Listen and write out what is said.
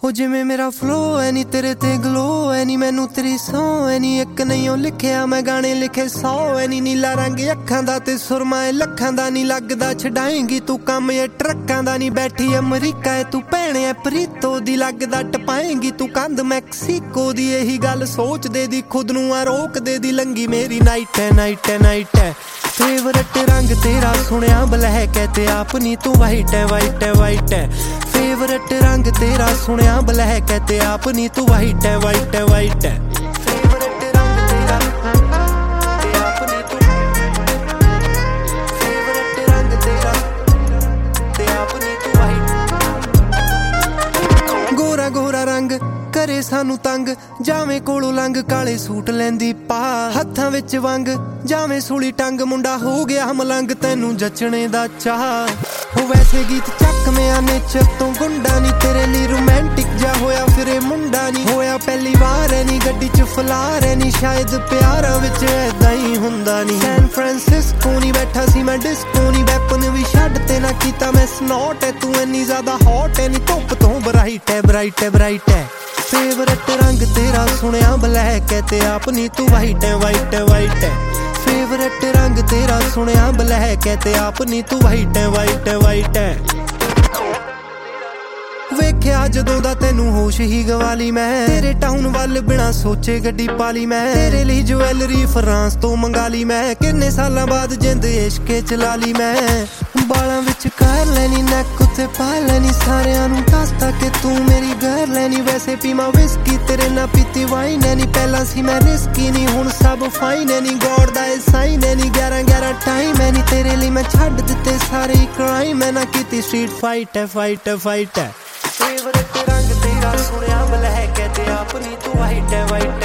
हो जिवें मेरा फ्लो है नी तेरे ते ग्लो है नी मैनू तेरी सौ है नी एक नहीं ओ लिखिया मैं गाने लिखे 100 है नी नीला रंग अखां दा ते सुरमा ए लखां दा नी लगदा छडाएंगी तू काम ये ट्रक्कां दा नी बैठी अमरीका तू भैणे प्रीतो दी लगदा टपाएंगी तू कंध मैक्सीको दी यही गल सोच दे दी खुद नू आ रोक दे दी लंगी मेरी नाइट है नाइट है नाइट है फेवरेट रंग तेरा सुनिया ब्लैक है ते अपनी तू वाइट है वाइट है वाइट है फेवरेट रंग तेरा सुनिया ब्लैक है ते अपनी तू वाइट है वाइट है वाइट है फेवरेट रंग तेरा ते अपनी तू फेवरेट रंग तेरा ते अपनी तू वाइट गोरा गोरा रंग करे सानू तंग जावें कोलों लंघ काले सूट लैंदी पा हत्थां विच वंग जावें सूली टंग मुंडा हो गया मलंग तैनू जचने दा चाह हो वैसे गीत चक में आने तो गुंडा नी तेरे लिए रोमांटिक जा होया फिर मुंडा नी होया पहली बार है नी गड्डी च फलार है नी शायद प्यारा विच ऐदा ही हुंदा नी सैन फ्रांसिस्को नी बैठा सी मैं डिस्को नी वैपन भी छड्ड ते ना कीता मैं स्नॉट है तू इन्नी ज्यादा हॉट है नी धुप तो ब्राइट है ब्राइट है ब्राइट है फेवरेट रंग तेरा सुनिया ब्लैक है ते अपनी तू वाइट है वाइट है वाइट है फेवरेट रंग तेरा सुनिया ब्लैक है ते अपनी तू वाइट है वाइट है वाइट है वेख्या जदों दा तैनू होश ही गवाली मैं तेरे टाउन वाल बिना सोचे गड्डी पाली मैं तेरे लिए ज्वैलरी फ्रांस तो मंगा ली मैं किन्ने सालां बाद जिंद इश्के चला ली मैं बालां विच कर लैनी नैक उत्ते पा लैनी सारियां नू दसदा कि तू मेरी गर्ल है नी वैसे पीमा विस्की तेरे ना पीती वाइन है नी पहला सी मैं रिस्की नी हुण सब फाइन है नी गॉड दा ए साइन है नी 11-11 टाइम है नी तेरे लिए मैं छड्ड दित्ते सारे क्राइम है ना कीती स्ट्रीट फाइट है फाइट है फाइट है फेवरेट रंग तेरा सुनिया ब्लैक है ते अपनी तू वाइट है वाइट